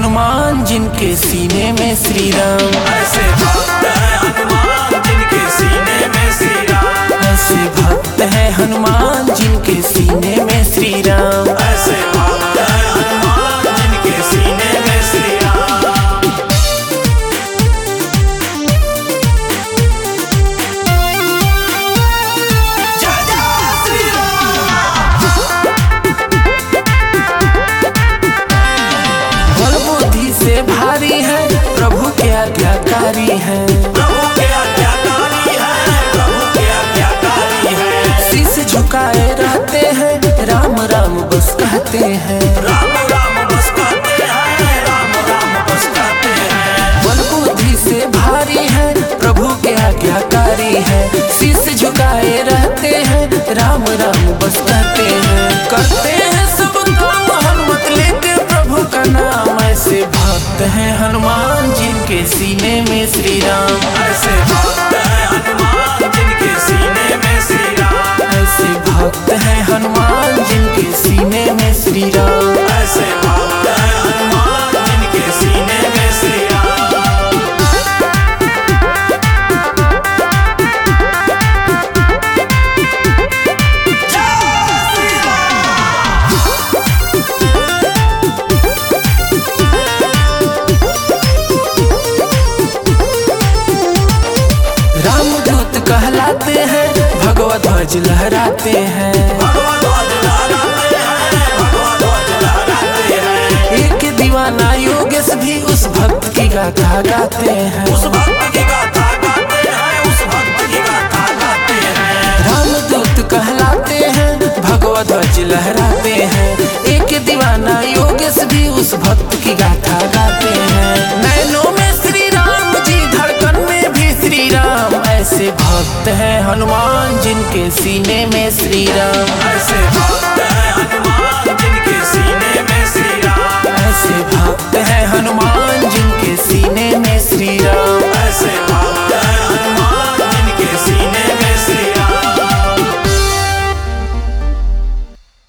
हनुमान जिनके सीने में श्री राम। ऐसे भक्त है हनुमान जिनके सीने में श्री राम। ऐसे भक्त है हनुमान जिनके सीने में श्री राम। ऐसे भक्त है हनुमान जिनके सीने में श्री राम। जय जय श्री राम। बल बुद्धि से भारी है प्रभु के आज्ञाकारी है। प्रभु के आज्ञाकारी है, प्रभु के आज्ञाकारी है। शीश झुकाए रहते हैं राम राम बस कहते हैं। राम राम बस कहते हैं, राम राम बस कहते हैं। बल बुद्धि से भारी है प्रभु के आज्ञाकारी है। शीश झुकाए रहते हैं राम राम बस कहते हैं। करते हैं सब काम हनुमत लेते प्रभु का नाम। ऐसे भक्त हैं हनुमान जिनके सीने में श्री राम। ऐसे भक्त है हनुमान जिनके सीने में श्री राम। ऐसे भक्त हैं हनुमान जिनके सीने में श्री राम। ऐसे भक्त है हनुमान जिनके सीने में श्री राम। जय श्री रामदूत कहलाते हैं भगवत ध्वज लहराते हैं। भगवत ध्वज लहराते हैं, भगवत ध्वज लहराते हैं। एक दीवाना योगेश भी उस भक्त की गाथा गाते हैं। उस भक्त की गाथा गाते हैं, उस भक्त की गाथा गाते हैं। रामदूत कहलाते हैं भगवत ध्वज लहराते हैं। एक दीवाना योगेश भी उस भक्त की गाथा गाते हैं। नैनों में श्री राम जी धड़कन में भी श्री राम। ऐसे भक्त हैं हनुमान जिनके सीने में श्री राम। ऐसे भक्त है हनुमान जिनके सीने में श्री राम। ऐसे भक्त हैं हनुमान जिनके सीने में श्री राम।